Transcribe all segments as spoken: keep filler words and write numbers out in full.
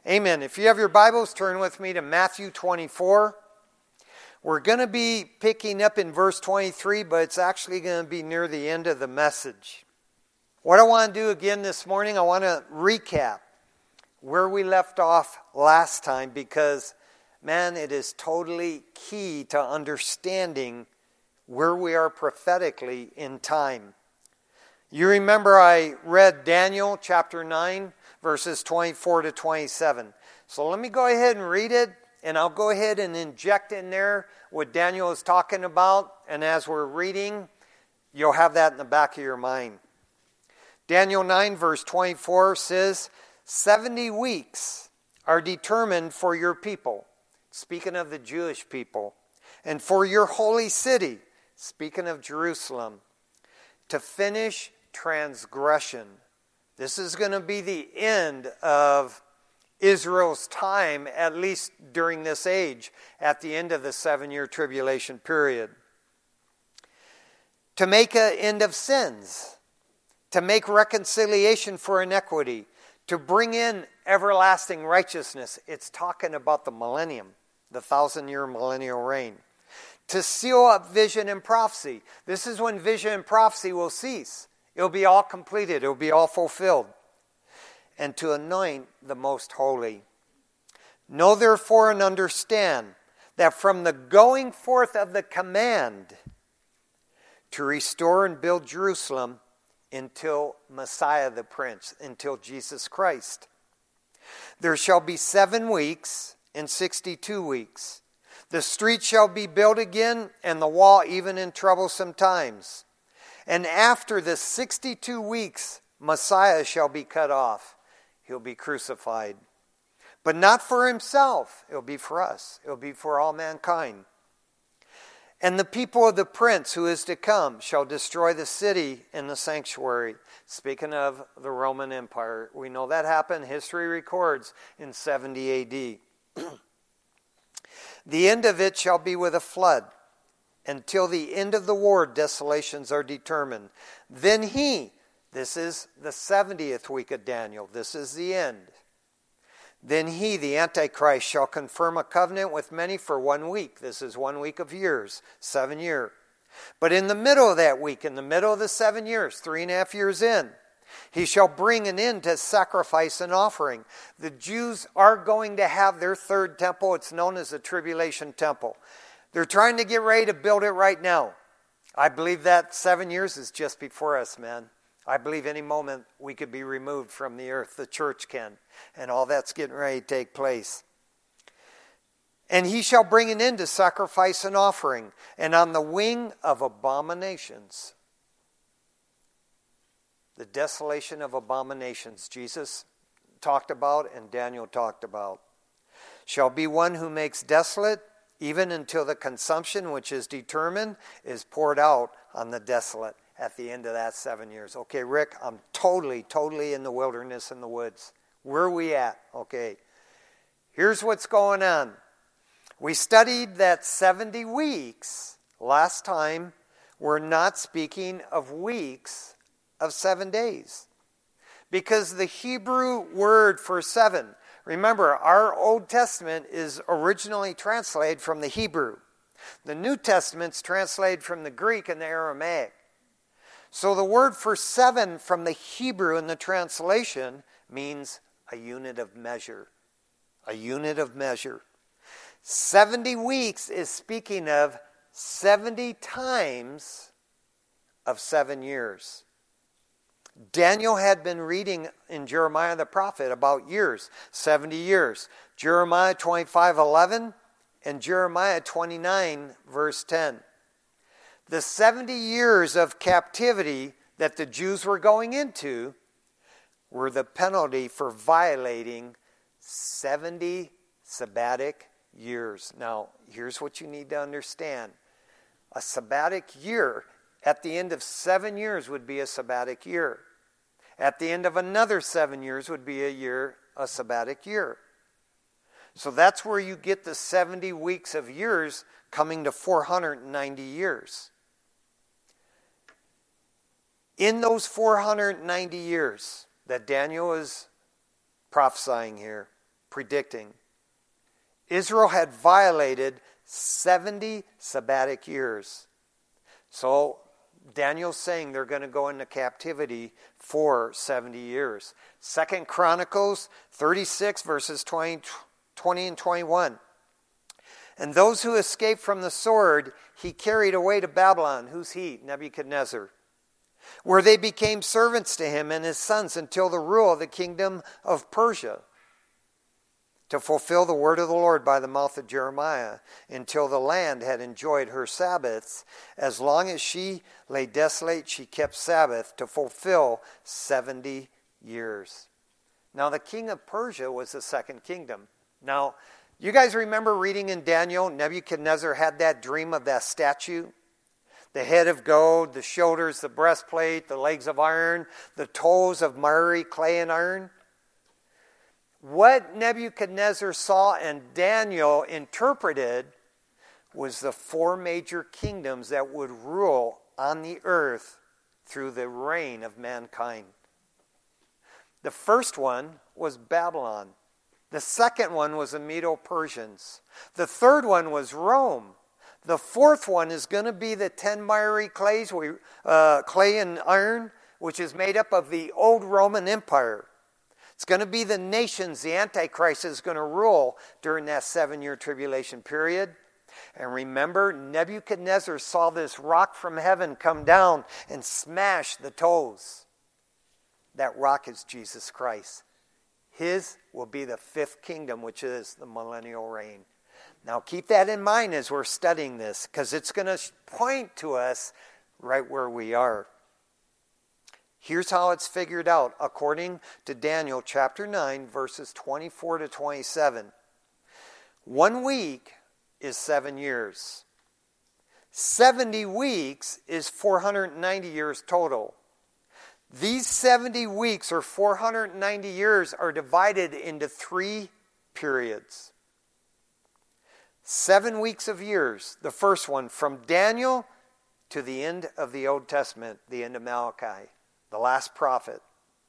Amen. If you have your Bibles, turn with me to Matthew twenty-four. We're going to be picking up in verse twenty-three, but it's actually going to be near the end of the message. What I want to do again this morning, I want to recap where we left off last time because, man, it is totally key to understanding where we are prophetically in time. You remember I read Daniel chapter nine, verses twenty-four to twenty-seven. So let me go ahead and read it, and I'll go ahead and inject in there what Daniel is talking about. And as we're reading, you'll have that in the back of your mind. Daniel nine, verse twenty-four says, seventy weeks are determined for your people, speaking of the Jewish people, and for your holy city, speaking of Jerusalem, to finish transgression. This is going to be the end of Israel's time, at least during this age, at the end of the seven-year tribulation period. To make an end of sins, to make reconciliation for iniquity, to bring in everlasting righteousness. It's talking about the millennium, the thousand-year millennial reign. To seal up vision and prophecy. This is when vision and prophecy will cease. It'll be all completed. It'll be all fulfilled. And to anoint the most holy. Know therefore and understand that from the going forth of the command to restore and build Jerusalem until Messiah the Prince, until Jesus Christ, there shall be seven weeks and sixty-two weeks. The street shall be built again, and the wall even in troublesome times. And after the sixty-two weeks, Messiah shall be cut off. He'll be crucified. But not for himself. It'll be for us. It'll be for all mankind. And the people of the prince who is to come shall destroy the city and the sanctuary. Speaking of the Roman Empire, we know that happened. History records in seventy A D. The end of it shall be with a flood. Until the end of the war, desolations are determined. Then he, this is the seventieth week of Daniel, this is the end. Then he, the Antichrist, shall confirm a covenant with many for one week. This is one week of years, seven years. But in the middle of that week, in the middle of the seven years, three and a half years in, he shall bring an end to sacrifice and offering. The Jews are going to have their third temple. It's known as the Tribulation Temple. They're trying to get ready to build it right now. I believe that seven years is just before us, man. I believe any moment we could be removed from the earth. The church can. And all that's getting ready to take place. And he shall bring an end to sacrifice and offering, and on the wing of abominations. The desolation of abominations Jesus talked about and Daniel talked about. Shall be one who makes desolate, even until the consumption which is determined is poured out on the desolate at the end of that seven years. Okay, Rick, I'm totally, totally in the wilderness in the woods. Where are we at? Okay, here's what's going on. We studied that seventy weeks last time. We're not speaking of weeks of seven days. Because the Hebrew word for seven, remember, our Old Testament is originally translated from the Hebrew. The New Testament's translated from the Greek and the Aramaic. So the word for seven from the Hebrew in the translation means a unit of measure. A unit of measure. seventy weeks is speaking of seventy times of seven years. Daniel had been reading in Jeremiah the prophet about years, seventy years. Jeremiah twenty-five eleven and Jeremiah twenty-nine verse ten. The seventy years of captivity that the Jews were going into were the penalty for violating seventy sabbatic years. Now, here's what you need to understand. A sabbatic year, at the end of seven years would be a sabbatic year. At the end of another seven years would be a year, a sabbatic year. So that's where you get the seventy weeks of years coming to four hundred ninety years. In those four hundred ninety years that Daniel is prophesying here, predicting. Israel had violated seventy sabbatic years. So Daniel's saying they're going to go into captivity for seventy years. Second Chronicles thirty-six, verses twenty, twenty and twenty-one. And those who escaped from the sword, he carried away to Babylon. Who's he? Nebuchadnezzar. Where they became servants to him and his sons until the rule of the kingdom of Persia, to fulfill the word of the Lord by the mouth of Jeremiah, until the land had enjoyed her Sabbaths. As long as she lay desolate, she kept Sabbath to fulfill seventy years. Now, the king of Persia was the second kingdom. Now, you guys remember reading in Daniel, Nebuchadnezzar had that dream of that statue? The head of gold, the shoulders, the breastplate, the legs of iron, the toes of miry clay and iron. What Nebuchadnezzar saw and Daniel interpreted was the four major kingdoms that would rule on the earth through the reign of mankind. The first one was Babylon. The second one was the Medo-Persians. The third one was Rome. The fourth one is going to be the ten miry clays, uh, clay and iron, which is made up of the old Roman Empire. It's going to be the nations the Antichrist is going to rule during that seven-year tribulation period. And remember, Nebuchadnezzar saw this rock from heaven come down and smash the toes. That rock is Jesus Christ. His will be the fifth kingdom, which is the millennial reign. Now keep that in mind as we're studying this, because it's going to point to us right where we are. Here's how it's figured out according to Daniel chapter nine, verses twenty-four to twenty-seven. One week is seven years. seventy weeks is four hundred ninety years total. These seventy weeks, or four hundred ninety years, are divided into three periods. Seven weeks of years. The first one, from Daniel to the end of the Old Testament, the end of Malachi, the last prophet,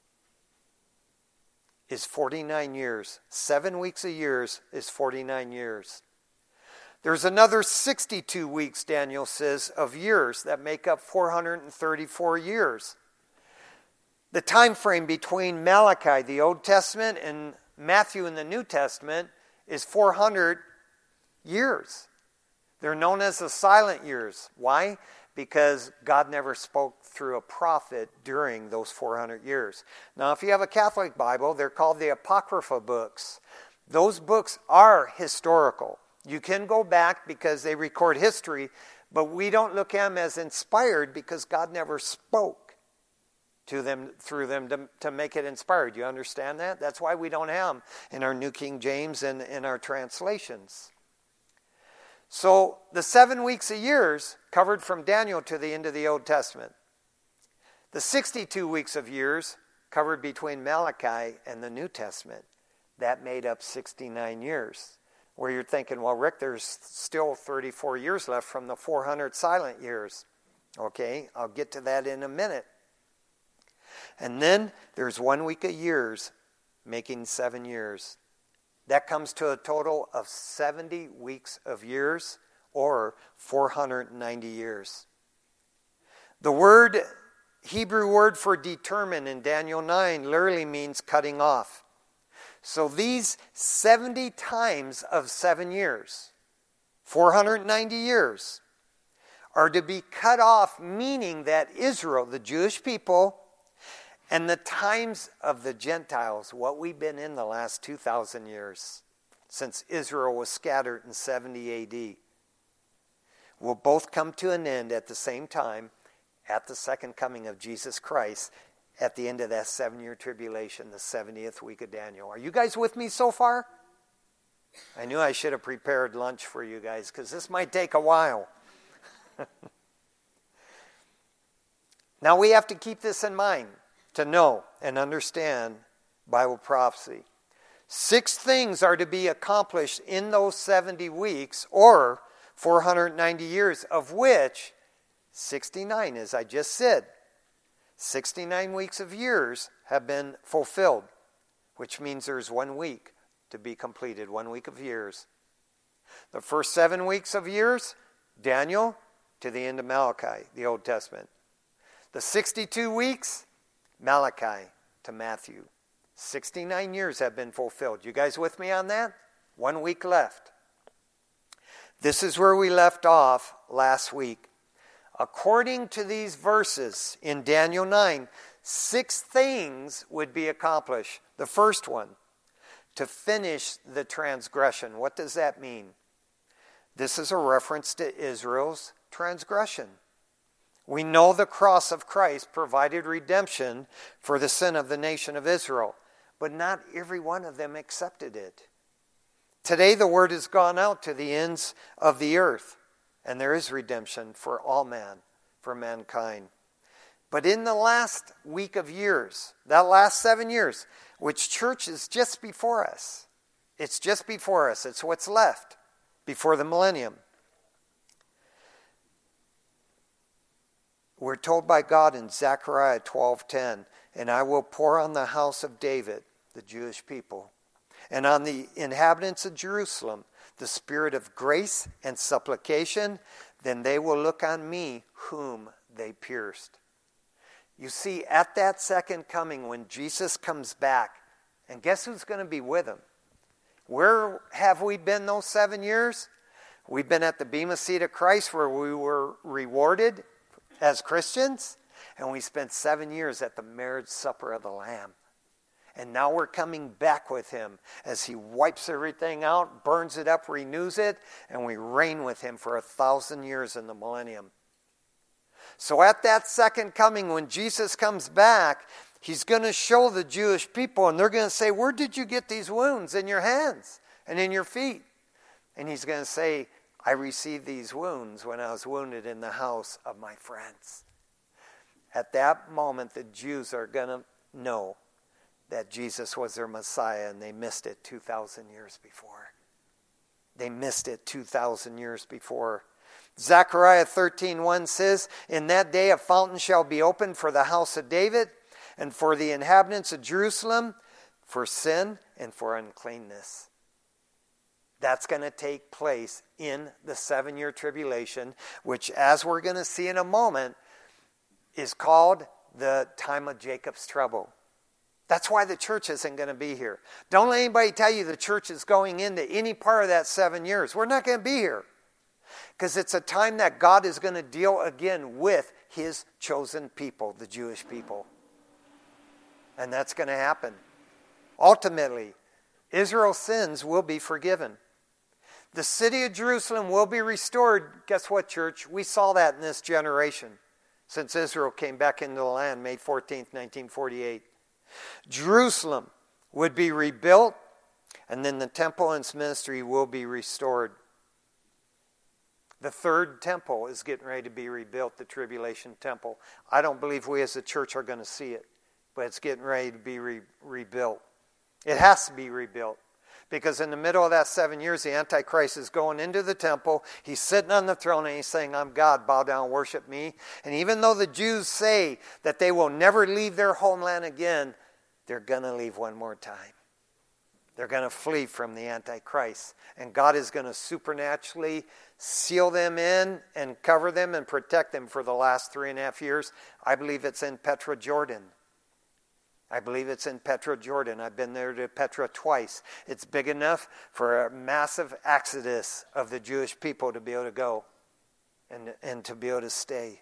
is forty-nine years. Seven weeks of years is forty-nine years. There's another sixty-two weeks, Daniel says, of years that make up four hundred thirty-four years. The time frame between Malachi, the Old Testament, and Matthew in the New Testament is four hundred years. They're known as the silent years. Why? Because God never spoke through a prophet during those four hundred years. Now, if you have a Catholic Bible, they're called the Apocrypha books. Those books are historical. You can go back because they record history, but we don't look at them as inspired because God never spoke to them through them to, to make it inspired. You understand that? That's why we don't have them in our New King James and in our translations. So the seven weeks of years covered from Daniel to the end of the Old Testament. The sixty-two weeks of years covered between Malachi and the New Testament. That made up sixty-nine years. Where you're thinking, well, Rick, there's still thirty-four years left from the four hundred silent years. Okay, I'll get to that in a minute. And then there's one week of years making seven years. That comes to a total of seventy weeks of years, or four hundred ninety years. The word, Hebrew word for determine in Daniel nine literally means cutting off. So these seventy times of seven years, four hundred ninety years, are to be cut off, meaning that Israel, the Jewish people, and the times of the Gentiles, what we've been in the last two thousand years, since Israel was scattered in seventy A D, will both come to an end at the same time at the second coming of Jesus Christ at the end of that seven-year tribulation, the seventieth week of Daniel. Are you guys with me so far? I knew I should have prepared lunch for you guys because this might take a while. Now we have to keep this in mind to know and understand Bible prophecy. Six things are to be accomplished in those seventy weeks, or four hundred ninety years, of which sixty-nine, as I just said, sixty-nine weeks of years have been fulfilled, which means there's one week to be completed, one week of years. The first seven weeks of years, Daniel to the end of Malachi, the Old Testament. The sixty-two weeks, Malachi to Matthew. sixty-nine years have been fulfilled. You guys with me on that? One week left. This is where we left off last week. According to these verses in Daniel nine, six things would be accomplished. The first one, to finish the transgression. What does that mean? This is a reference to Israel's transgression. We know the cross of Christ provided redemption for the sin of the nation of Israel, but not every one of them accepted it. Today the word has gone out to the ends of the earth, and there is redemption for all man, for mankind. But in the last week of years, that last seven years, which church is just before us, it's just before us, it's what's left before the millennium. We're told by God in Zechariah twelve ten, and I will pour on the house of David, the Jewish people, and on the inhabitants of Jerusalem, the spirit of grace and supplication, then they will look on me whom they pierced. You see, at that second coming, when Jesus comes back, and guess who's going to be with him? Where have we been those seven years? We've been at the Bema Seat of Christ, where we were rewarded as Christians, and we spent seven years at the marriage supper of the Lamb. And now we're coming back with him as he wipes everything out, burns it up, renews it, and we reign with him for a thousand years in the millennium. So at that second coming, when Jesus comes back, he's going to show the Jewish people, and they're going to say, where did you get these wounds in your hands and in your feet? And he's going to say, I received these wounds when I was wounded in the house of my friends. At that moment, the Jews are going to know that Jesus was their Messiah, and they missed it two thousand years before. They missed it two thousand years before. Zechariah thirteen one says, in that day a fountain shall be opened for the house of David and for the inhabitants of Jerusalem for sin and for uncleanness. That's going to take place in the seven-year tribulation, which, as we're going to see in a moment, is called the time of Jacob's trouble. That's why the church isn't going to be here. Don't let anybody tell you the church is going into any part of that seven years. We're not going to be here. Because it's a time that God is going to deal again with his chosen people, the Jewish people. And that's going to happen. Ultimately, Israel's sins will be forgiven. The city of Jerusalem will be restored. Guess what, church? We saw that in this generation since Israel came back into the land May fourteenth, nineteen forty-eight. Jerusalem would be rebuilt, and then the temple and its ministry will be restored. The third temple is getting ready to be rebuilt, the tribulation temple. I don't believe we as a church are going to see it, but it's getting ready to be re- rebuilt. It has to be rebuilt. Because in the middle of that seven years, the Antichrist is going into the temple. He's sitting on the throne and he's saying, I'm God, bow down, worship me. And even though the Jews say that they will never leave their homeland again, they're going to leave one more time. They're going to flee from the Antichrist. And God is going to supernaturally seal them in and cover them and protect them for the last three and a half years. I believe it's in Petra, Jordan. I believe it's in Petra, Jordan. I've been there to Petra twice. It's big enough for a massive exodus of the Jewish people to be able to go and, and to be able to stay.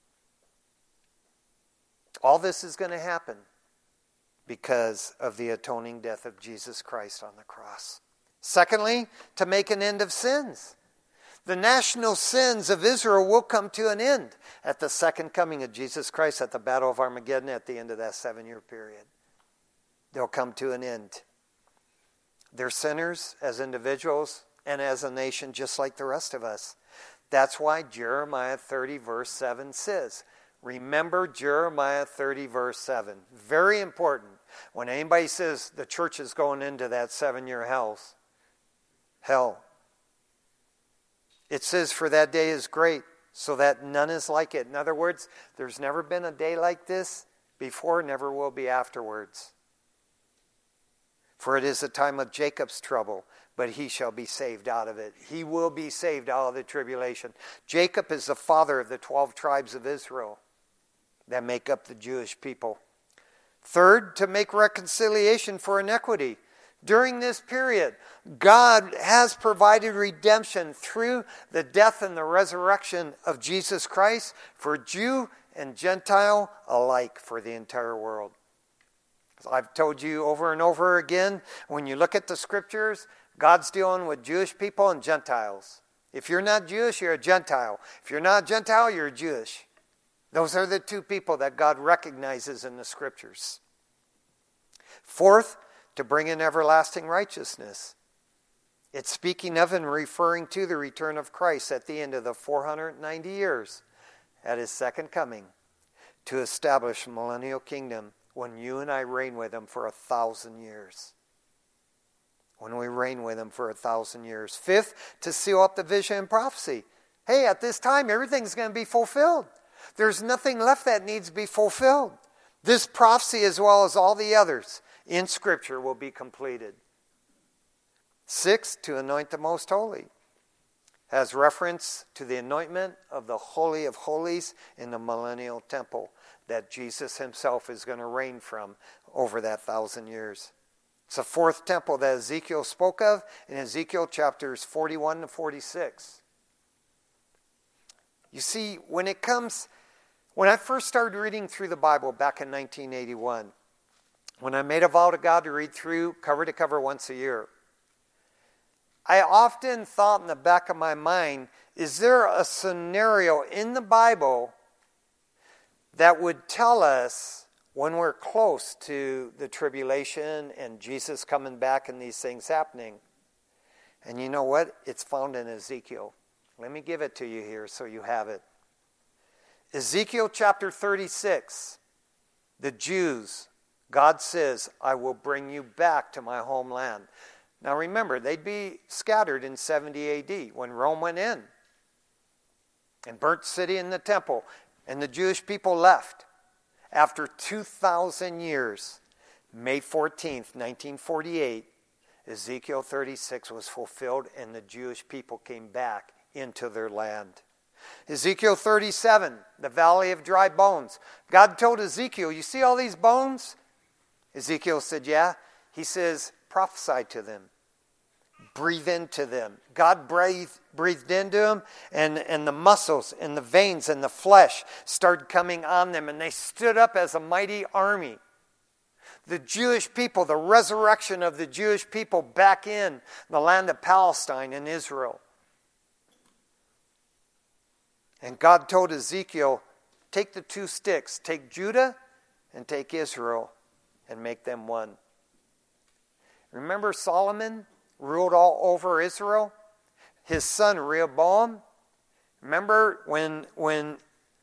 All this is going to happen because of the atoning death of Jesus Christ on the cross. Secondly, to make an end of sins. The national sins of Israel will come to an end at the second coming of Jesus Christ at the Battle of Armageddon at the end of that seven-year period. They'll come to an end. They're sinners as individuals and as a nation just like the rest of us. That's why Jeremiah thirty verse seven says, remember Jeremiah thirty verse seven. Very important. When anybody says the church is going into that seven-year hell, hell, it says, for that day is great, so that none is like it. In other words, there's never been a day like this before, never will be afterwards. For it is a time of Jacob's trouble, but he shall be saved out of it. He will be saved out of the tribulation. Jacob is the father of the twelve tribes of Israel that make up the Jewish people. Third, to make reconciliation for iniquity. During this period, God has provided redemption through the death and the resurrection of Jesus Christ for Jew and Gentile alike, for the entire world. As I've told you over and over again, when you look at the scriptures, God's dealing with Jewish people and Gentiles. If you're not Jewish, you're a Gentile. If you're not a Gentile, you're Jewish. Those are the two people that God recognizes in the scriptures. Fourth, to bring in everlasting righteousness. It's speaking of and referring to the return of Christ at the end of the four hundred ninety years at his second coming to establish a millennial kingdom when you and I reign with him for a thousand years. When we reign with him for a thousand years. Fifth, to seal up the vision and prophecy. Hey, at this time, everything's going to be fulfilled. There's nothing left that needs to be fulfilled. This prophecy, as well as all the others in Scripture, will be completed. Sixth, to anoint the most holy. Has reference to the anointment of the Holy of Holies in the millennial temple that Jesus himself is going to reign from over that thousand years. It's the fourth temple that Ezekiel spoke of in Ezekiel chapters forty-one to forty-six. You see, when it comes, when I first started reading through the Bible back in nineteen eighty-one, when I made a vow to God to read through cover to cover once a year, I often thought in the back of my mind, is there a scenario in the Bible that would tell us when we're close to the tribulation and Jesus coming back and these things happening? And you know what? It's found in Ezekiel. Let me give it to you here so you have it. Ezekiel chapter thirty-six. The Jews, God says, I will bring you back to my homeland. Now remember, they'd be scattered in seventy A D when Rome went in and burnt the city and the temple. And the Jewish people left. After two thousand years, May fourteenth, nineteen forty-eight, Ezekiel thirty-six was fulfilled and the Jewish people came back into their land. Ezekiel thirty-seven, the valley of dry bones. God told Ezekiel, you see all these bones? Ezekiel said, yeah. He says, prophesy to them. Breathe into them. God breathed, breathed into them, and, and the muscles and the veins and the flesh started coming on them, and they stood up as a mighty army. The Jewish people, the resurrection of the Jewish people back in the land of Palestine and Israel. And God told Ezekiel, take the two sticks, take Judah and take Israel, and make them one. Remember Solomon ruled all over Israel? His son Rehoboam. Remember when, when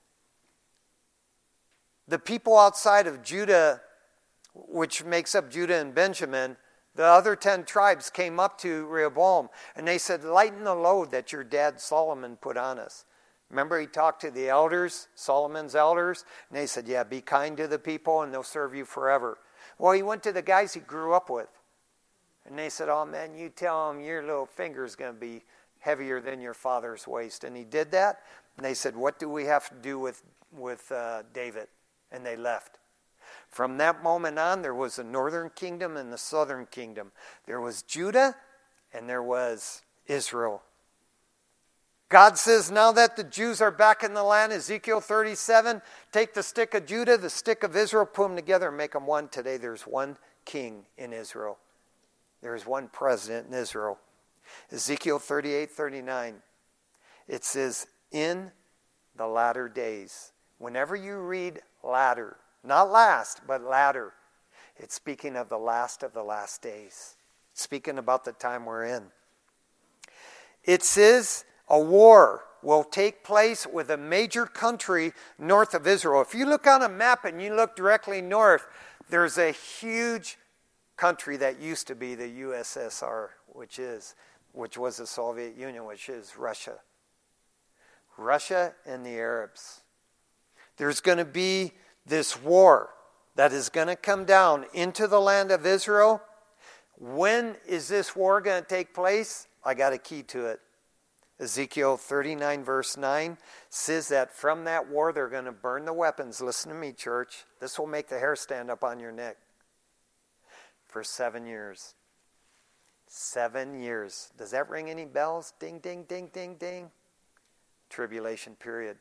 the people outside of Judah, which makes up Judah and Benjamin, the other ten tribes came up to Rehoboam and they said, lighten the load that your dad Solomon put on us. Remember he talked to the elders, Solomon's elders, and they said, yeah, be kind to the people and they'll serve you forever. Well, he went to the guys he grew up with. And they said, oh man, you tell him your little finger's going to be heavier than your father's waist. And he did that. And they said, what do we have to do with, with uh, David? And they left. From that moment on, there was a northern kingdom and the southern kingdom. There was Judah and there was Israel. God says, now that the Jews are back in the land, Ezekiel thirty-seven, take the stick of Judah, the stick of Israel, put them together and make them one. Today there's one king in Israel. There is one president in Israel. Ezekiel thirty-eight, thirty-nine. It says, in the latter days. Whenever you read latter, not last, but latter, it's speaking of the last of the last days. It's speaking about the time we're in. It says a war will take place with a major country north of Israel. If you look on a map and you look directly north, there's a huge country that used to be the U S S R, which is, which was the Soviet Union, which is Russia. Russia and the Arabs. There's going to be this war that is going to come down into the land of Israel When is this war going to take place? I got a key to it. Ezekiel thirty-nine verse nine says that from that war they're going to burn the weapons. Listen to me, church. This will make the hair stand up on your neck. For seven years. Seven years. Does that ring any bells? Ding, ding, ding, ding, ding. Tribulation period.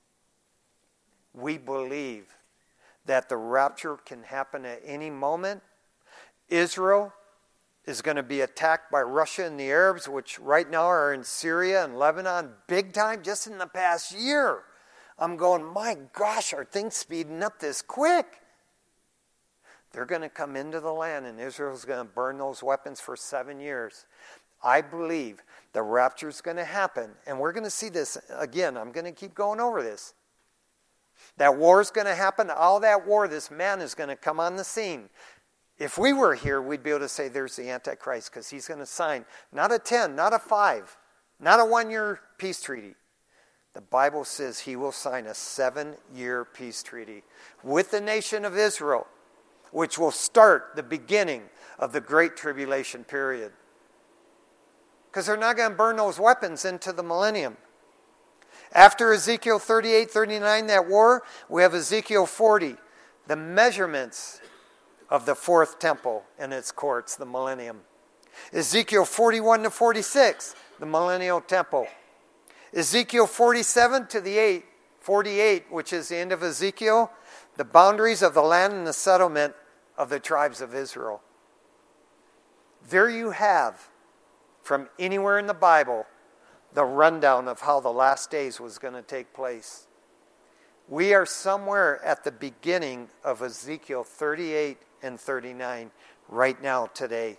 We believe that the rapture can happen at any moment. Israel is going to be attacked by Russia and the Arabs, which right now are in Syria and Lebanon big time, just in the past year. I'm going, my gosh, are things speeding up this quick? They're going to come into the land, and Israel's going to burn those weapons for seven years. I believe the rapture is going to happen, and we're going to see this again. I'm going to keep going over this. That war is going to happen. All that war, this man is going to come on the scene. If we were here, we'd be able to say there's the Antichrist, because he's going to sign not a ten, not a five, not a one-year peace treaty. The Bible says he will sign a seven-year peace treaty with the nation of Israel, which will start the beginning of the Great Tribulation period. Because they're not going to burn those weapons into the millennium. After Ezekiel thirty-eight, thirty-nine, that war, we have Ezekiel forty, the measurements of the fourth temple and its courts, the millennium. Ezekiel forty-one to forty-six, the millennial temple. Ezekiel forty-seven to the eight, forty-eight, which is the end of Ezekiel, the boundaries of the land and the settlement of the tribes of Israel. There you have, from anywhere in the Bible, the rundown of how the last days was going to take place. We are somewhere at the beginning of Ezekiel thirty-eight and thirty-nine right now today.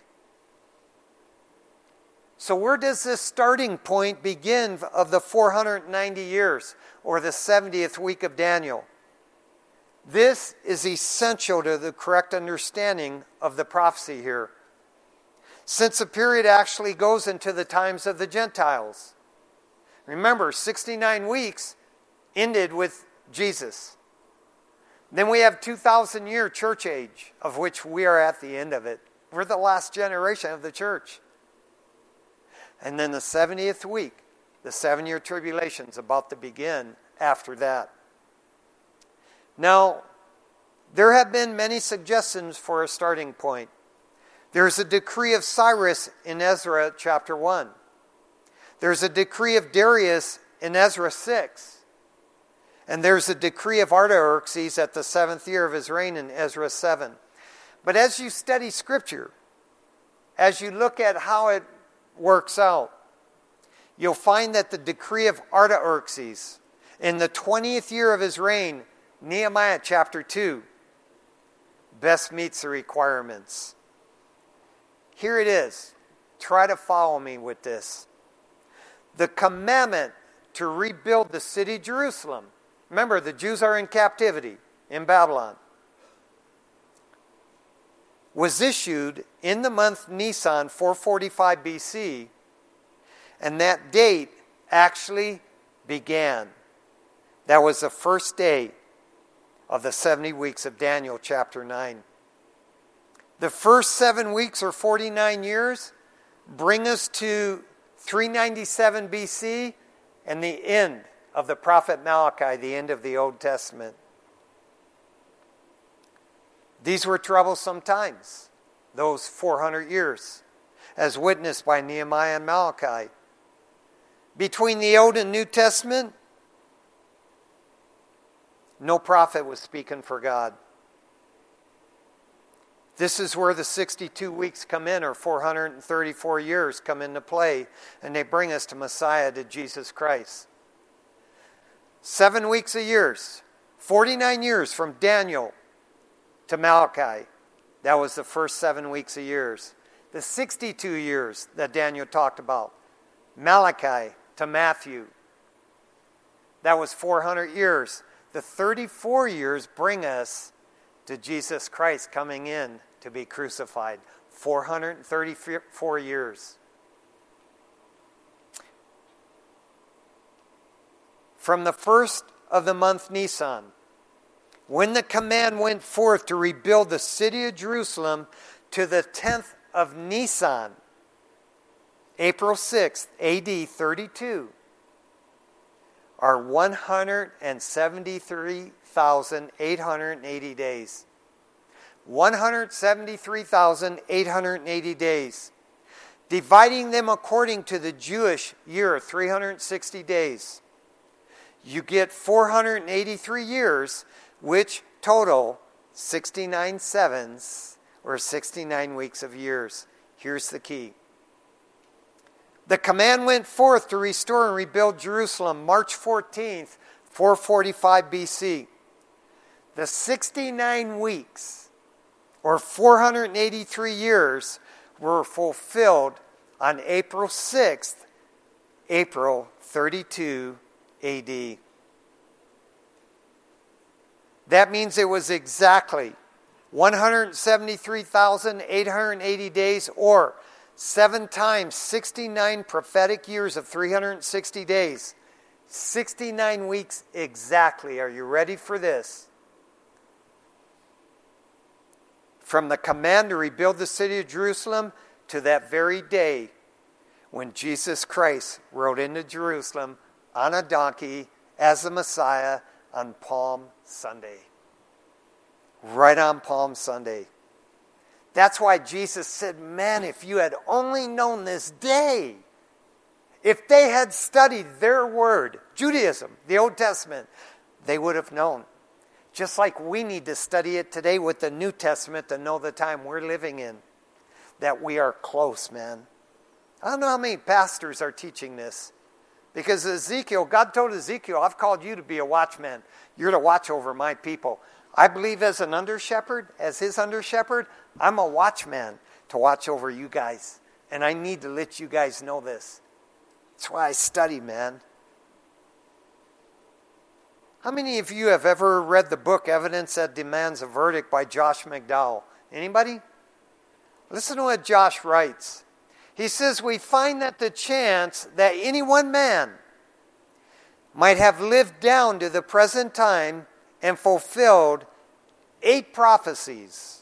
So where does this starting point begin of the four hundred ninety years, or the seventieth week of Daniel? This is essential to the correct understanding of the prophecy here, since the period actually goes into the times of the Gentiles. Remember, sixty-nine weeks ended with Jesus. Then we have two thousand year church age, of which we are at the end of it. We're the last generation of the church. And then the seventieth week, the seven-year tribulation is about to begin after that. Now, there have been many suggestions for a starting point. There's a decree of Cyrus in Ezra chapter one. There's a decree of Darius in Ezra six. And there's a decree of Artaxerxes at the seventh year of his reign in Ezra seven. But as you study Scripture, as you look at how it works out, you'll find that the decree of Artaxerxes in the twentieth year of his reign, Nehemiah chapter two, best meets the requirements. Here it is. Try to follow me with this. The commandment to rebuild the city of Jerusalem. Remember, the Jews are in captivity in Babylon. Was issued in the month Nisan, four forty-five B C, and that date actually began. That was the first day of the seventy weeks of Daniel chapter nine. The first seven weeks, or forty-nine years, bring us to three ninety-seven B C and the end of the prophet Malachi, the end of the Old Testament. These were troublesome times, those four hundred years, as witnessed by Nehemiah and Malachi. Between the Old and New Testament, no prophet was speaking for God. This is where the sixty-two weeks come in, or four hundred thirty-four years come into play, and they bring us to Messiah, to Jesus Christ. Seven weeks a year, forty-nine years from Daniel to Malachi. That was the first seven weeks a years. The sixty-two years that Daniel talked about, Malachi to Matthew. That was four hundred years. The thirty-four years bring us to Jesus Christ coming in to be crucified. four hundred thirty-four years. From the first of the month Nisan, when the command went forth to rebuild the city of Jerusalem, to the tenth of Nisan, April sixth, A D thirty-two, are one hundred seventy-three thousand eight hundred eighty days. one hundred seventy-three thousand eight hundred eighty days. Dividing them according to the Jewish year, three hundred sixty days. You get four hundred eighty-three years, which total sixty-nine sevens, or sixty-nine weeks of years. Here's the key. The command went forth to restore and rebuild Jerusalem March fourteenth, four forty-five B C. The sixty-nine weeks, or four hundred eighty-three years, were fulfilled on April sixth, April thirty-two A D. That means it was exactly one hundred seventy-three thousand eight hundred eighty days, or seven times sixty-nine prophetic years of three hundred sixty days. sixty-nine weeks exactly. Are you ready for this? From the command to rebuild the city of Jerusalem to that very day when Jesus Christ rode into Jerusalem on a donkey as the Messiah on Palm Sunday. Right on Palm Sunday. That's why Jesus said, man, if you had only known this day, if they had studied their word, Judaism, the Old Testament, they would have known. Just like we need to study it today with the New Testament to know the time we're living in. That we are close, man. I don't know how many pastors are teaching this. Because Ezekiel, God told Ezekiel, I've called you to be a watchman. You're to watch over my people. I believe as an under-shepherd, as his under-shepherd, I'm a watchman to watch over you guys. And I need to let you guys know this. That's why I study, man. How many of you have ever read the book Evidence That Demands a Verdict by Josh McDowell? Anybody? Listen to what Josh writes. He says, we find that the chance that any one man might have lived down to the present time and fulfilled eight prophecies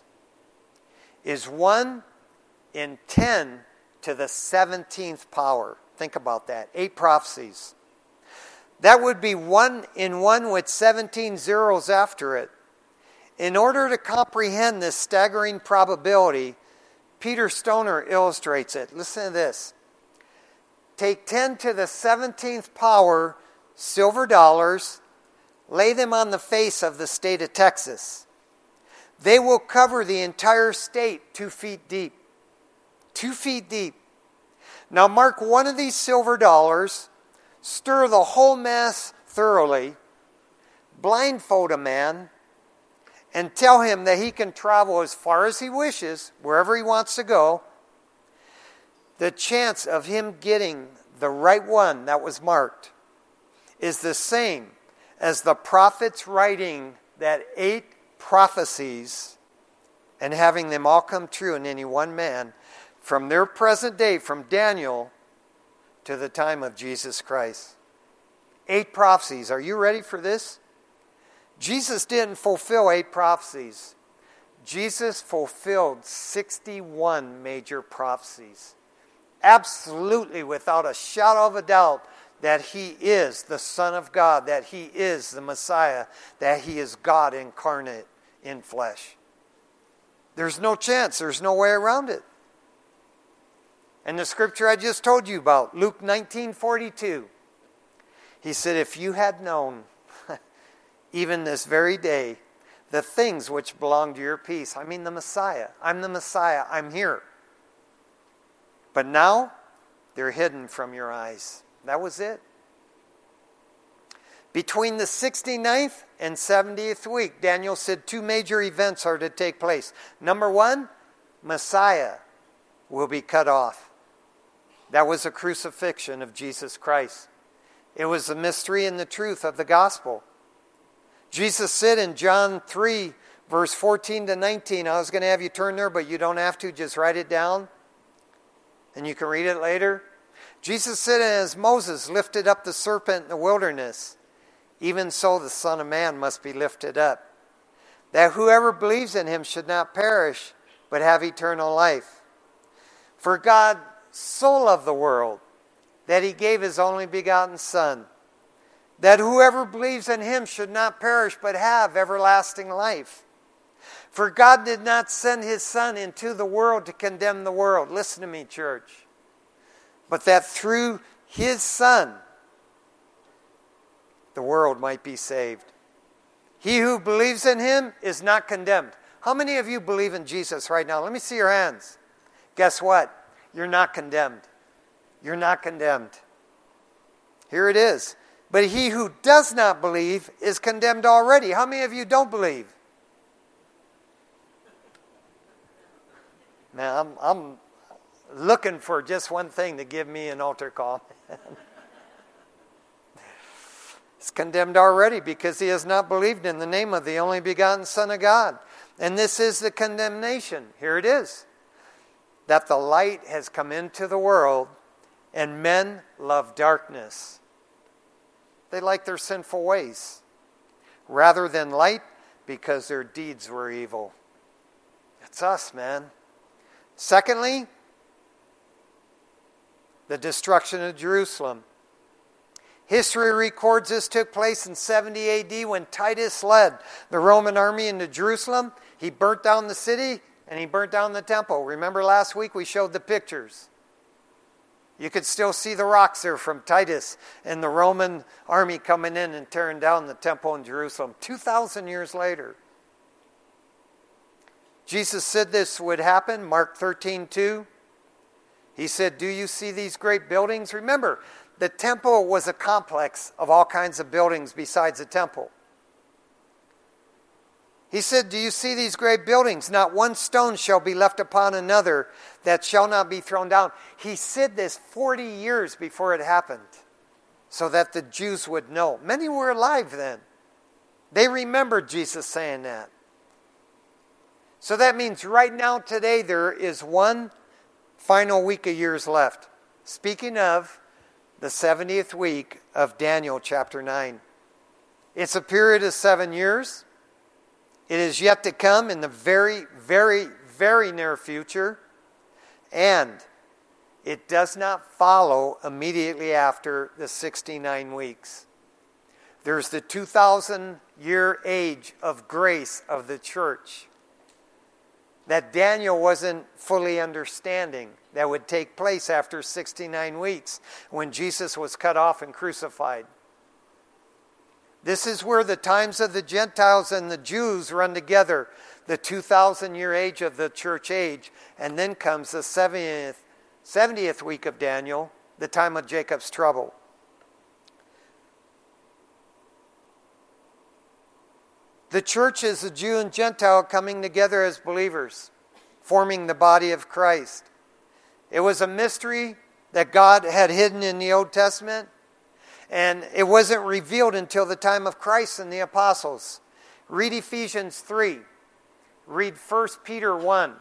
is one in ten to the seventeenth power. Think about that. Eight prophecies. That would be one in one with seventeen zeros after it. In order to comprehend this staggering probability, Peter Stoner illustrates it. Listen to this. Take ten to the seventeenth power silver dollars, lay them on the face of the state of Texas. They will cover the entire state two feet deep. Two feet deep. Now mark one of these silver dollars, stir the whole mass thoroughly, blindfold a man, and tell him that he can travel as far as he wishes, wherever he wants to go. The chance of him getting the right one that was marked is the same as the prophets writing that eight prophecies and having them all come true in any one man from their present day, from Daniel to the time of Jesus Christ. Eight prophecies. Are you ready for this? Jesus didn't fulfill eight prophecies. Jesus fulfilled sixty-one major prophecies. Absolutely, without a shadow of a doubt, that he is the Son of God, that he is the Messiah, that he is God incarnate in flesh. There's no chance. There's no way around it. And the scripture I just told you about, Luke nineteen forty-two, he said, if you had known, even this very day, the things which belong to your peace. I mean the Messiah. I'm the Messiah. I'm here. But now, they're hidden from your eyes. That was it. Between the sixty-ninth and seventieth week, Daniel said two major events are to take place. Number one, Messiah will be cut off. That was the crucifixion of Jesus Christ. It was the mystery and the truth of the gospel. Jesus said in John three, verse fourteen to nineteen, I was going to have you turn there, but you don't have to. Just write it down, and you can read it later. Jesus said, as Moses lifted up the serpent in the wilderness, even so the Son of Man must be lifted up, that whoever believes in him should not perish, but have eternal life. For God so loved the world that he gave his only begotten Son, that whoever believes in him should not perish but have everlasting life. For God did not send his Son into the world to condemn the world. Listen to me, church. But that through his Son, the world might be saved. He who believes in him is not condemned. How many of you believe in Jesus right now? Let me see your hands. Guess what? You're not condemned. You're not condemned. Here it is. But he who does not believe is condemned already. How many of you don't believe? Man, I'm, I'm looking for just one thing to give me an altar call. He's condemned already because he has not believed in the name of the only begotten Son of God. And this is the condemnation. Here it is. That the light has come into the world, and men love darkness. They like their sinful ways rather than light because their deeds were evil. It's us, man. Secondly, the destruction of Jerusalem. History records this took place in seventy A D when Titus led the Roman army into Jerusalem. He burnt down the city and he burnt down the temple. Remember last week we showed the pictures. You could still see the rocks there from Titus and the Roman army coming in and tearing down the temple in Jerusalem two thousand years later. Jesus said this would happen, Mark thirteen two. He said, do you see these great buildings? Remember, the temple was a complex of all kinds of buildings besides the temple. He said, do you see these great buildings? Not one stone shall be left upon another that shall not be thrown down. He said this forty years before it happened so that the Jews would know. Many were alive then. They remembered Jesus saying that. So that means right now, today, there is one final week of years left. Speaking of the seventieth week of Daniel chapter nine. It's a period of seven years. It is yet to come in the very, very, very near future. And it does not follow immediately after the sixty-nine weeks. There's the two thousand year age of grace of the church that Daniel wasn't fully understanding that would take place after sixty-nine weeks when Jesus was cut off and crucified. This is where the times of the Gentiles and the Jews run together, the two thousand year age of the church age, and then comes the seventieth, seventieth week of Daniel, the time of Jacob's trouble. The church is the Jew and Gentile coming together as believers, forming the body of Christ. It was a mystery that God had hidden in the Old Testament, and it wasn't revealed until the time of Christ and the apostles. Read Ephesians three. Read First Peter one.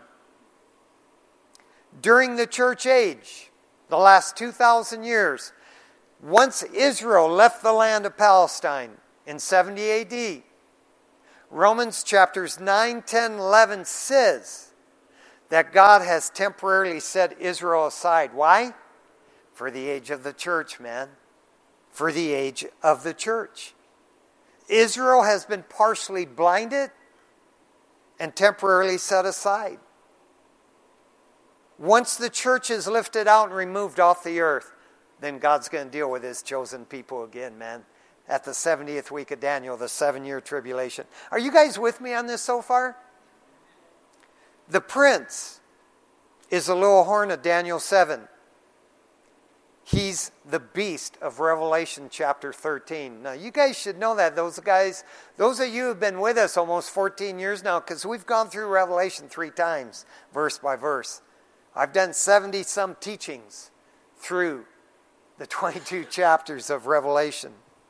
During the church age, the last two thousand years, once Israel left the land of Palestine in seventy A D, Romans chapters nine, ten, eleven says that God has temporarily set Israel aside. Why? For the age of the church, man. For the age of the church. Israel has been partially blinded and temporarily set aside. Once the church is lifted out and removed off the earth, then God's going to deal with his chosen people again, man. At the seventieth week of Daniel, the seven-year tribulation. Are you guys with me on this so far? The prince is the little horn of Daniel seven. He's the beast of Revelation chapter thirteen. Now, you guys should know that. Those guys, those of you who have been with us almost fourteen years now, because we've gone through Revelation three times, verse by verse. I've done seventy-some teachings through the twenty-two chapters of Revelation.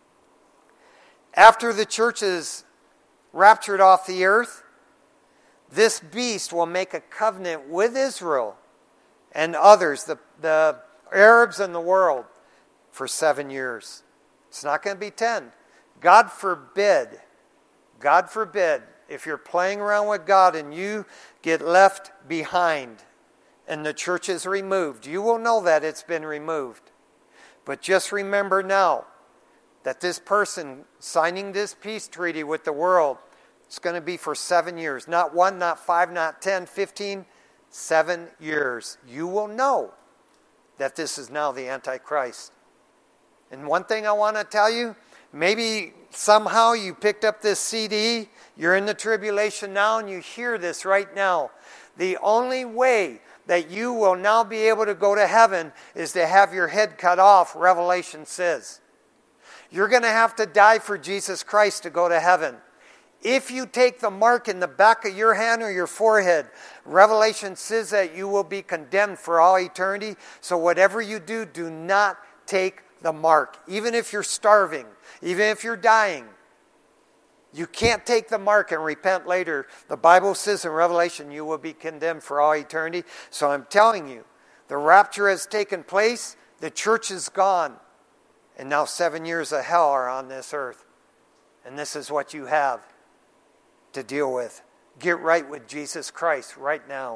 After the church is raptured off the earth, this beast will make a covenant with Israel and others, the, the Arabs and the world, for seven years. It's not going to be ten. God forbid, God forbid, if you're playing around with God and you get left behind and the church is removed. You will know that it's been removed. But just remember now that this person signing this peace treaty with the world is going to be for seven years. Not one, not five, not ten, fifteen, seven years. You will know that this is now the Antichrist. And one thing I want to tell you, maybe somehow you picked up this C D, you're in the tribulation now, and you hear this right now. The only way that you will now be able to go to heaven is to have your head cut off, Revelation says. You're going to have to die for Jesus Christ to go to heaven. If you take the mark in the back of your hand or your forehead, Revelation says that you will be condemned for all eternity. So whatever you do, do not take the mark. Even if you're starving, even if you're dying, you can't take the mark and repent later. The Bible says in Revelation you will be condemned for all eternity. So I'm telling you, the rapture has taken place, the church is gone, and now seven years of hell are on this earth. And this is what you have to deal with. Get right with Jesus Christ right now.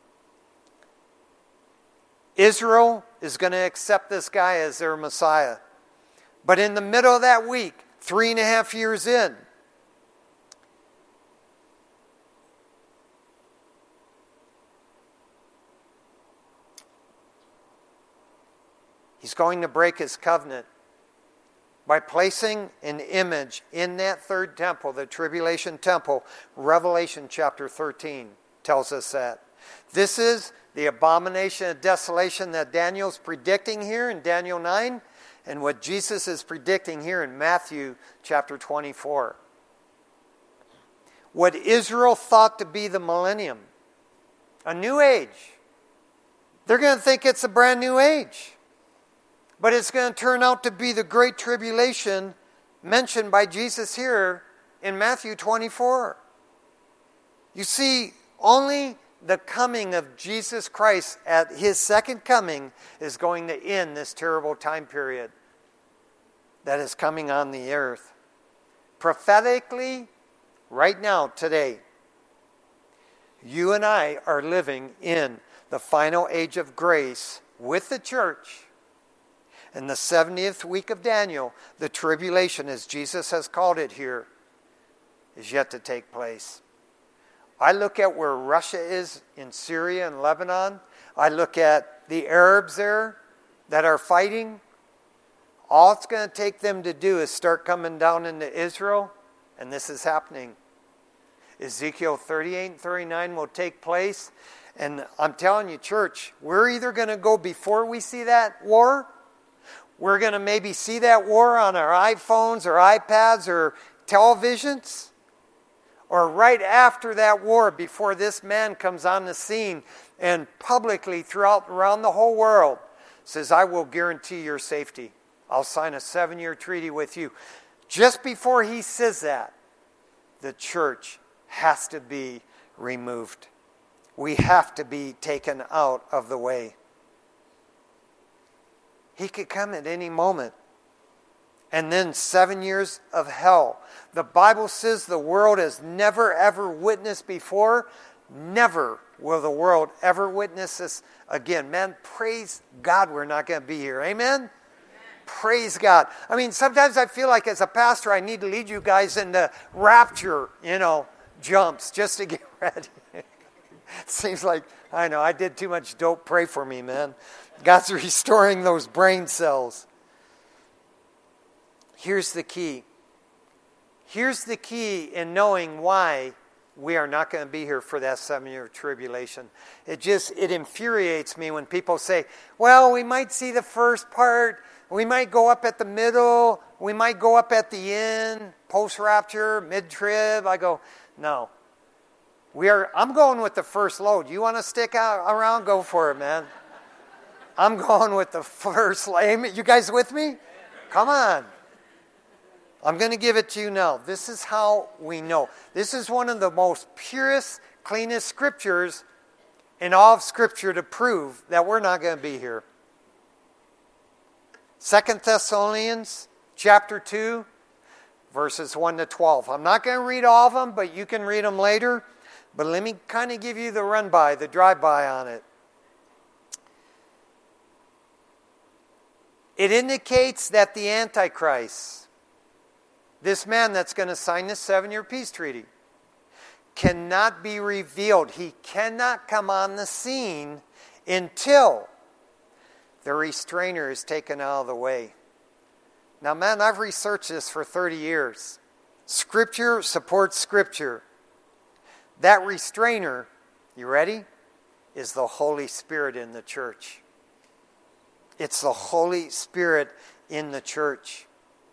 Israel is going to accept this guy as their Messiah. But in the middle of that week, three and a half years in, he's going to break his covenant by placing an image in that third temple, the tribulation temple. Revelation chapter thirteen tells us that. This is the abomination of desolation that Daniel's predicting here in Daniel nine, and what Jesus is predicting here in Matthew chapter twenty-four. What Israel thought to be the millennium, a new age, they're going to think it's a brand new age. But it's going to turn out to be the great tribulation mentioned by Jesus here in Matthew twenty-four. You see, only the coming of Jesus Christ at his second coming is going to end this terrible time period that is coming on the earth. Prophetically, right now, today, you and I are living in the final age of grace with the church. In the seventieth week of Daniel, the tribulation, as Jesus has called it here, is yet to take place. I look at where Russia is in Syria and Lebanon. I look at the Arabs there that are fighting. All it's going to take them to do is start coming down into Israel, and this is happening. Ezekiel thirty-eight and thirty-nine will take place. And I'm telling you, church, we're either going to go before we see that war. We're going to maybe see that war on our iPhones or iPads or televisions. Or right after that war, before this man comes on the scene and publicly throughout around the whole world says, I will guarantee your safety. I'll sign a seven-year treaty with you. Just before he says that, the church has to be removed. We have to be taken out of the way. He could come at any moment. And then seven years of hell. The Bible says the world has never ever witnessed before. Never will the world ever witness this again. Man, praise God we're not going to be here. Amen? Amen? Praise God. I mean, sometimes I feel like as a pastor I need to lead you guys into rapture, you know, jumps just to get ready. It seems like, I know, I did too much dope. Pray for me, man. God's restoring those brain cells. Here's the key. Here's the key in knowing why we are not going to be here for that seven-year tribulation. It just, it infuriates me when people say, well, we might see the first part, we might go up at the middle, we might go up at the end, post-rapture, mid-trib. I go, no. We are. I'm going with the first load. You want to stick out around? Go for it, man. I'm going with the first load. You guys with me? Come on. I'm going to give it to you now. This is how we know. This is one of the most purest, cleanest scriptures in all of Scripture to prove that we're not going to be here. Second Thessalonians chapter two, verses one to twelve. I'm not going to read all of them, but you can read them later. But let me kind of give you the run-by, the drive-by on it. It indicates that the Antichrist, this man that's going to sign this seven-year peace treaty, cannot be revealed. He cannot come on the scene until the restrainer is taken out of the way. Now, man, I've researched this for thirty years. Scripture supports Scripture. That restrainer, you ready, is the Holy Spirit in the church. It's the Holy Spirit in the church.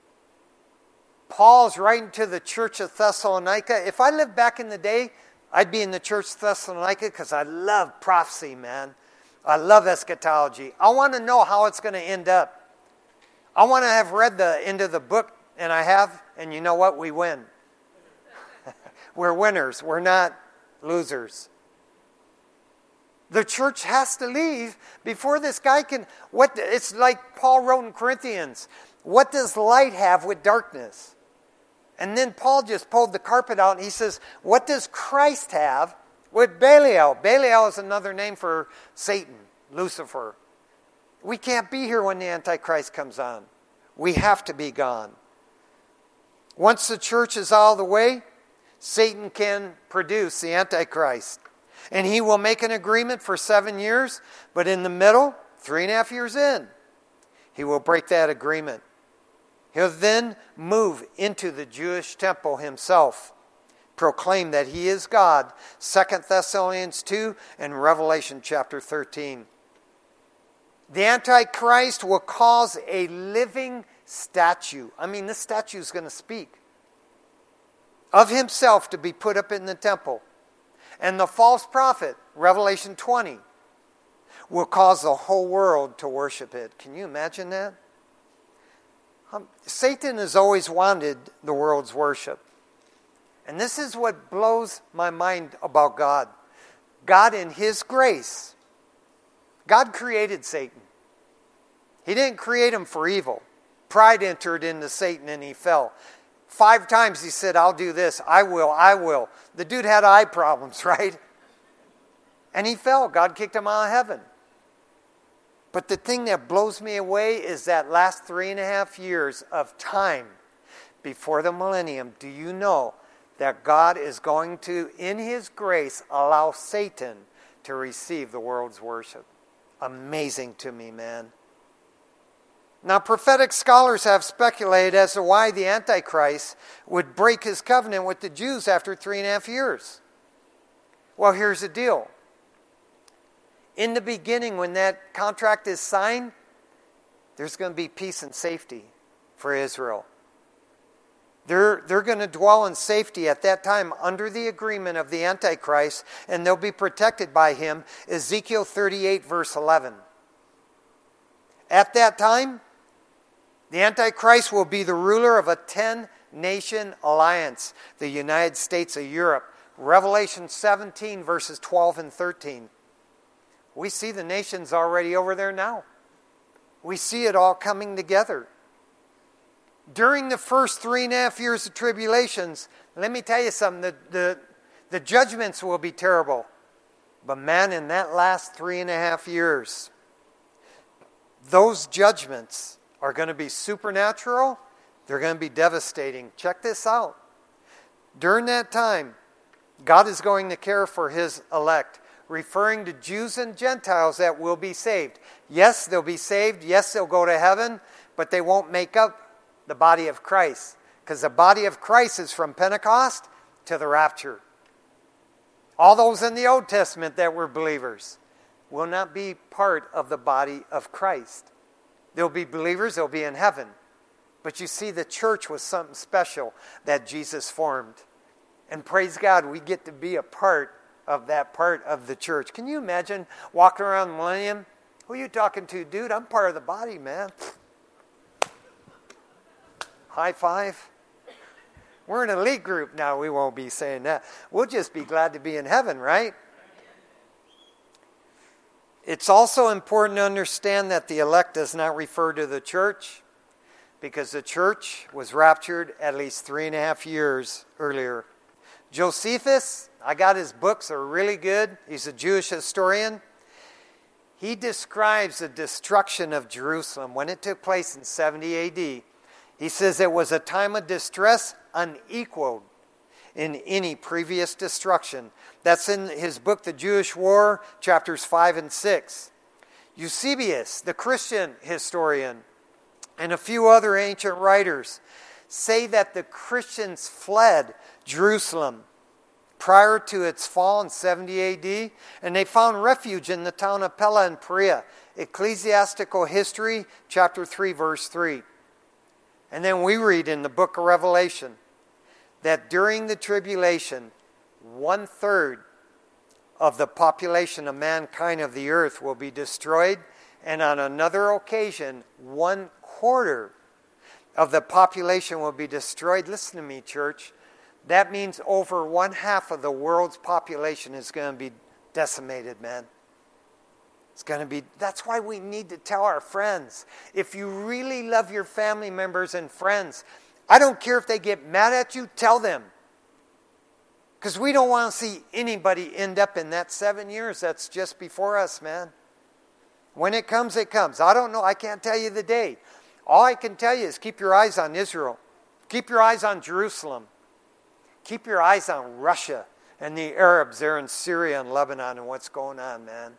Paul's writing to the church of Thessalonica. If I lived back in the day, I'd be in the church of Thessalonica because I love prophecy, man. I love eschatology. I want to know how it's going to end up. I want to have read the end of the book, and I have, and you know what? We win. We're winners. We're not losers. The church has to leave before this guy can... What? It's like Paul wrote in Corinthians. What does light have with darkness? And then Paul just pulled the carpet out and he says, what does Christ have with Belial? Belial is another name for Satan, Lucifer. We can't be here when the Antichrist comes on. We have to be gone. Once the church is out of the way, Satan can produce the Antichrist. And he will make an agreement for seven years, but in the middle, three and a half years in, he will break that agreement. He'll then move into the Jewish temple himself, proclaim that he is God, Second Thessalonians two and Revelation chapter thirteen. The Antichrist will cause a living statue. I mean, this statue is going to speak. Of himself to be put up in the temple. And the false prophet, Revelation twenty, will cause the whole world to worship it. Can you imagine that? Um, Satan has always wanted the world's worship. And this is what blows my mind about God. God in His grace, God created Satan. He didn't create him for evil. Pride entered into Satan and he fell. Five times he said, I'll do this, I will, I will. The dude had eye problems, right? And he fell. God kicked him out of heaven. But the thing that blows me away is that last three and a half years of time before the millennium. Do you know that God is going to, in His grace, allow Satan to receive the world's worship? Amazing to me, man. Now, prophetic scholars have speculated as to why the Antichrist would break his covenant with the Jews after three and a half years. Well, here's the deal. In the beginning, when that contract is signed, there's going to be peace and safety for Israel. They're, they're going to dwell in safety at that time under the agreement of the Antichrist, and they'll be protected by him. Ezekiel thirty-eight, verse eleven. At that time, the Antichrist will be the ruler of a ten-nation alliance, the United States of Europe. Revelation seventeen, verses twelve and thirteen. We see the nations already over there now. We see it all coming together. During the first three and a half years of tribulations, let me tell you something, the, the, the judgments will be terrible. But man, in that last three and a half years, those judgments are going to be supernatural. They're going to be devastating. Check this out. During that time, God is going to care for His elect, referring to Jews and Gentiles that will be saved. Yes, they'll be saved. Yes, they'll go to heaven, but they won't make up the body of Christ, because the body of Christ is from Pentecost to the rapture. All those in the Old Testament that were believers will not be part of the body of Christ. They'll be believers, they'll be in heaven. But you see, the church was something special that Jesus formed. And praise God, we get to be a part of that part of the church. Can you imagine walking around the millennium? Who are you talking to? Dude, I'm part of the body, man. High five. We're an elite group now. We won't be saying that. We'll just be glad to be in heaven, right? It's also important to understand that the elect does not refer to the church, because the church was raptured at least three and a half years earlier. Josephus, I got his books, they're really good. He's a Jewish historian. he describes the destruction of Jerusalem when it took place in seventy A D. He says it was a time of distress unequaled in any previous destruction. That's in his book, The Jewish War, chapters five and six. Eusebius, the Christian historian, and a few other ancient writers say that the Christians fled Jerusalem prior to its fall in seventy A D, and they found refuge in the town of Pella in Perea. Ecclesiastical History, chapter three, verse three. And then we read in the book of Revelation that during the tribulation, one-third of the population of mankind of the earth will be destroyed, and on another occasion, one-quarter of the population will be destroyed. Listen to me, church. That means over one half of the world's population is going to be decimated, man. It's going to be, that's why we need to tell our friends. If you really love your family members and friends, I don't care if they get mad at you, tell them. Because we don't want to see anybody end up in that seven years that's just before us, man. When it comes, it comes. I don't know. I can't tell you the day. All I can tell you is keep your eyes on Israel. Keep your eyes on Jerusalem. Keep your eyes on Russia and the Arabs there in Syria and Lebanon and what's going on, man.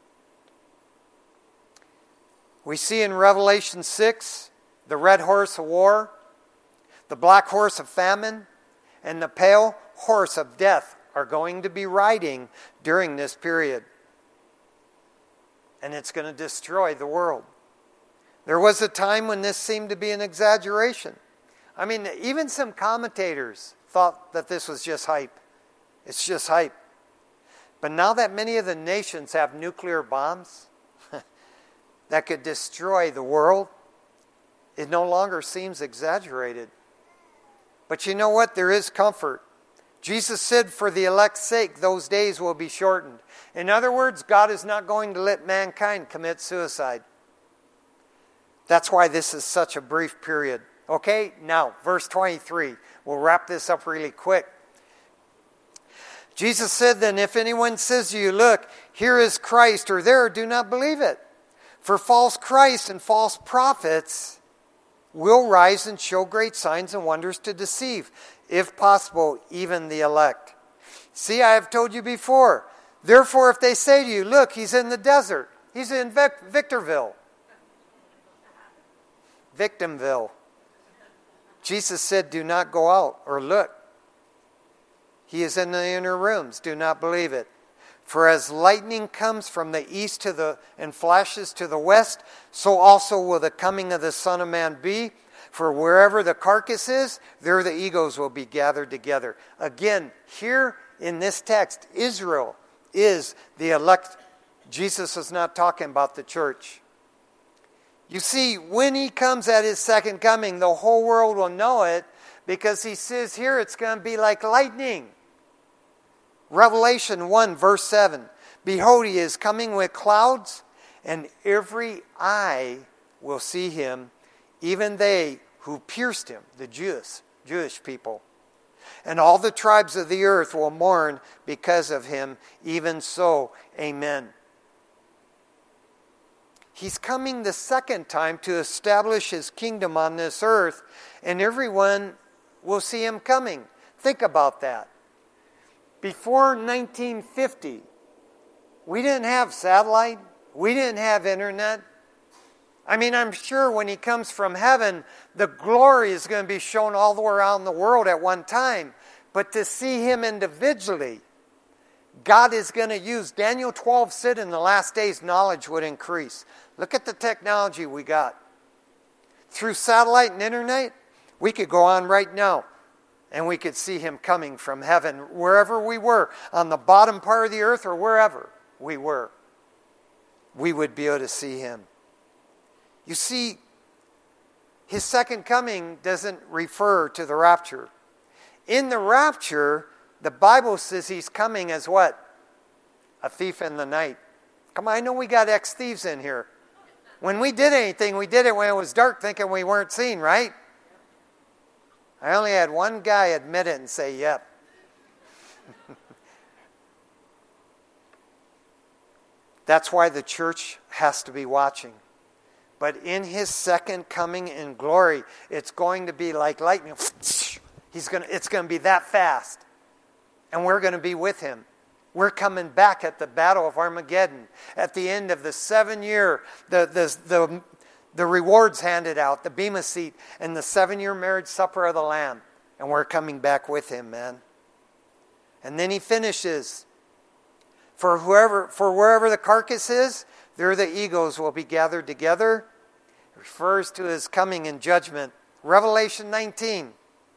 We see in Revelation six, the red horse of war, the black horse of famine, and the pale horse of death are going to be riding during this period. And it's going to destroy the world. There was a time when this seemed to be an exaggeration. I mean, even some commentators thought that this was just hype. It's just hype. But now that many of the nations have nuclear bombs that could destroy the world, it no longer seems exaggerated. But you know what? There is comfort. Jesus said, for the elect's sake, those days will be shortened. In other words, God is not going to let mankind commit suicide. That's why this is such a brief period. Okay, now, verse twenty-three. We'll wrap this up really quick. Jesus said, then if anyone says to you, look, here is Christ, or there, do not believe it. For false Christs and false prophets will rise and show great signs and wonders to deceive, if possible, even the elect. See, I have told you before. Therefore, if they say to you, look, he's in the desert. He's in Vic- Victorville. Victimville. Jesus said, do not go out or look. He is in the inner rooms. Do not believe it. For as lightning comes from the east to the and flashes to the west, so also will the coming of the Son of Man be. For wherever the carcass is, there the eagles will be gathered together. Again, here in this text, Israel is the elect. Jesus is not talking about the church. You see, when he comes at his second coming, the whole world will know it, because he says here it's going to be like lightning. Revelation one, verse seven. Behold, he is coming with clouds, and every eye will see him, even they who pierced him, the Jews, Jewish people. And all the tribes of the earth will mourn because of him. Even so, amen. He's coming the second time to establish his kingdom on this earth, and everyone will see him coming. Think about that. Before nineteen fifty, we didn't have satellite. We didn't have internet. I mean, I'm sure when he comes from heaven, the glory is going to be shown all the way around the world at one time. But to see him individually, God is going to use. Daniel twelve said in the last days, knowledge would increase. Look at the technology we got. Through satellite and internet, we could go on right now, and we could see him coming from heaven, wherever we were, on the bottom part of the earth or wherever we were. We would be able to see him. You see, his second coming doesn't refer to the rapture. In the rapture, the Bible says he's coming as what? A thief in the night. Come on, I know we got ex-thieves in here. When we did anything, we did it when it was dark, thinking we weren't seen, right? I only had one guy admit it and say, yep. That's why the church has to be watching. But in his second coming in glory, it's going to be like lightning. He's going to, it's going to be that fast. And we're going to be with him. We're coming back at the Battle of Armageddon. At the end of the seven year, the, the, the, the rewards handed out, the Bema seat, and the seven-year marriage supper of the Lamb. And we're coming back with him, man. And then he finishes. For whoever, for wherever the carcass is, there the eagles will be gathered together. It refers to his coming in judgment. Revelation nineteen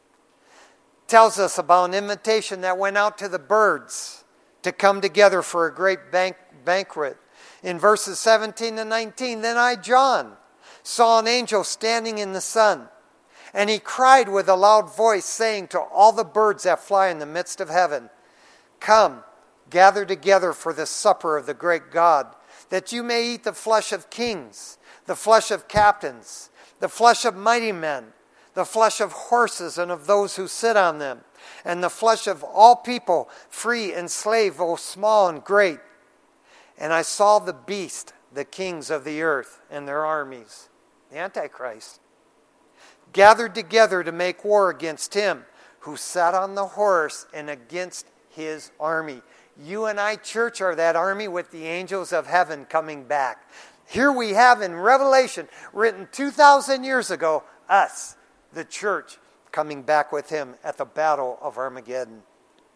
tells us about an invitation that went out to the birds to come together for a great bank, banquet. In verses seventeen to nineteen, then I, John, saw an angel standing in the sun, and he cried with a loud voice, saying to all the birds that fly in the midst of heaven, come, gather together for the supper of the great God, that you may eat the flesh of kings, the flesh of captains, the flesh of mighty men, the flesh of horses and of those who sit on them, and the flesh of all people, free and slave, both small and great. And I saw the beast, the kings of the earth and their armies, the Antichrist, gathered together to make war against him who sat on the horse and against his army. You and I, church, are that army with the angels of heaven coming back. Here we have in Revelation, written two thousand years ago, us, the church, coming back with him at the Battle of Armageddon.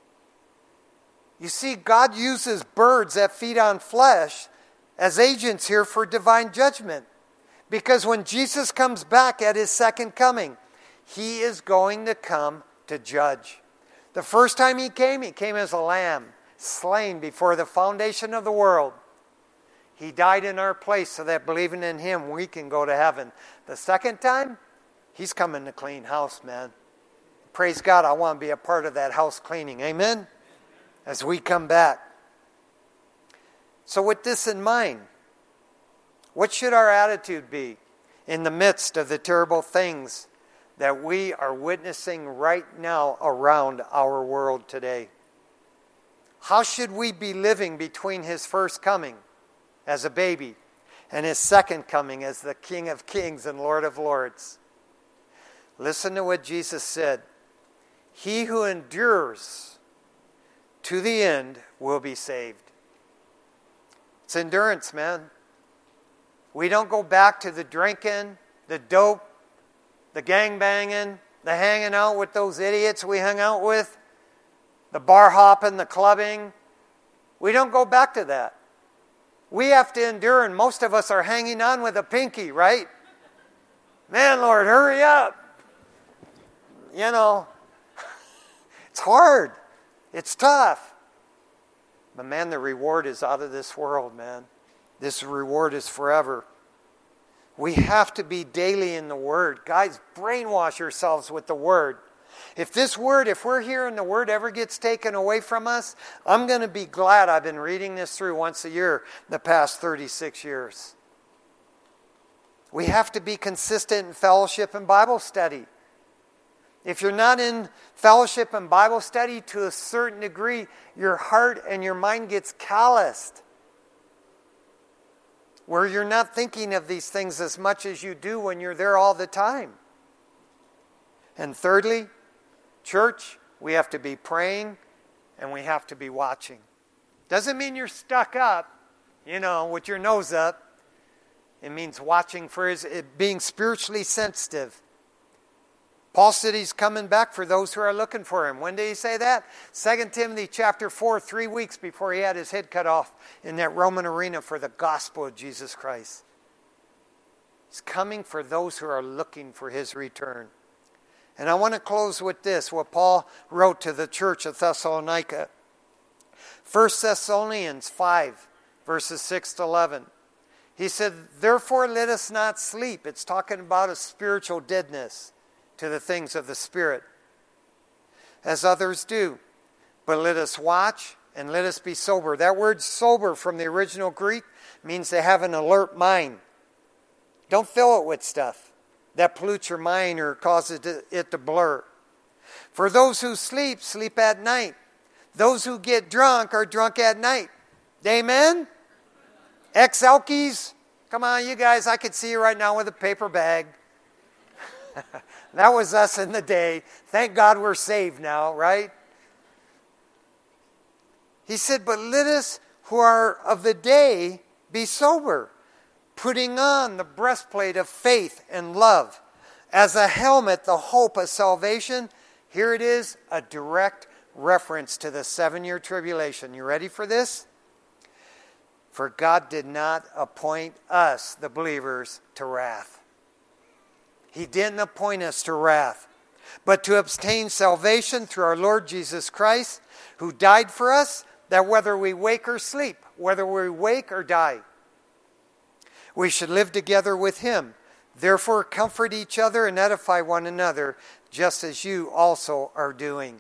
You see, God uses birds that feed on flesh as agents here for divine judgment. Because when Jesus comes back at his second coming, he is going to come to judge. The first time he came, he came as a lamb, slain before the foundation of the world. He died in our place so that believing in him, we can go to heaven. The second time, he's coming to clean house, man. Praise God, I want to be a part of that house cleaning. Amen? As we come back. So with this in mind, what should our attitude be in the midst of the terrible things that we are witnessing right now around our world today? How should we be living between his first coming as a baby and his second coming as the King of Kings and Lord of Lords? Listen to what Jesus said. He who endures to the end will be saved. It's endurance, man. We don't go back to the drinking, the dope, the gangbanging, the hanging out with those idiots we hung out with, the bar hopping, the clubbing. We don't go back to that. We have to endure, and most of us are hanging on with a pinky, right? Man, Lord, hurry up. You know, it's hard. It's tough. But man, the reward is out of this world, man. This reward is forever. We have to be daily in the Word. Guys, brainwash yourselves with the Word. If this Word, if we're here and the Word ever gets taken away from us, I'm going to be glad I've been reading this through once a year the past thirty-six years. We have to be consistent in fellowship and Bible study. If you're not in fellowship and Bible study to a certain degree, your heart and your mind gets calloused. Where you're not thinking of these things as much as you do when you're there all the time. And thirdly, church, we have to be praying and we have to be watching. Doesn't mean you're stuck up, you know, with your nose up. It means watching for his, it being spiritually sensitive. Paul said he's coming back for those who are looking for him. When did he say that? Second Timothy chapter four, three weeks before he had his head cut off in that Roman arena for the gospel of Jesus Christ. He's coming for those who are looking for his return. And I want to close with this, what Paul wrote to the church of Thessalonica. First Thessalonians five, verses six to eleven. He said, therefore let us not sleep. It's talking about a spiritual deadness to the things of the Spirit, as others do. But let us watch and let us be sober. That word sober from the original Greek means to have an alert mind. Don't fill it with stuff that pollutes your mind or causes it to blur. For those who sleep, sleep at night. Those who get drunk are drunk at night. Amen? Ex-Elkies, come on, you guys, I could see you right now with a paper bag. That was us in the day. Thank God we're saved now, right? He said, but let us who are of the day be sober, putting on the breastplate of faith and love. As a helmet, the hope of salvation. Here it is, a direct reference to the seven-year tribulation. You ready for this? For God did not appoint us, the believers, to wrath. He didn't appoint us to wrath, but to obtain salvation through our Lord Jesus Christ, who died for us, that whether we wake or sleep, whether we wake or die, we should live together with him. Therefore, comfort each other and edify one another, just as you also are doing.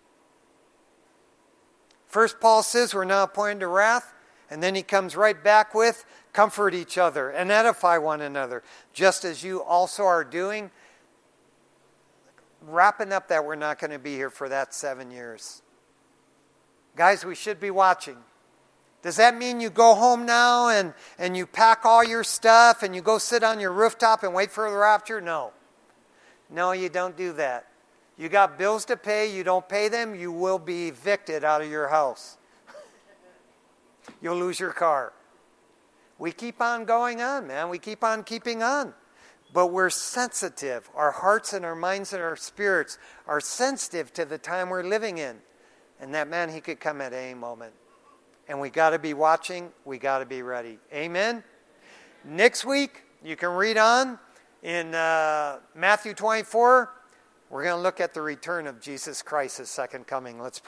First, Paul says we're not appointed to wrath, and then he comes right back with, comfort each other and edify one another, just as you also are doing. Wrapping up that we're not going to be here for that seven years. Guys, we should be watching. Does that mean you go home now and, and you pack all your stuff and you go sit on your rooftop and wait for the rapture? No. No, you don't do that. You got bills to pay. You don't pay them, you will be evicted out of your house. You'll lose your car. We keep on going on, man. We keep on keeping on. But we're sensitive. Our hearts and our minds and our spirits are sensitive to the time we're living in. And that man, he could come at any moment. And we got to be watching. We got to be ready. Amen? Next week, you can read on in uh, Matthew twenty-four. We're going to look at the return of Jesus Christ, his second coming. Let's pray.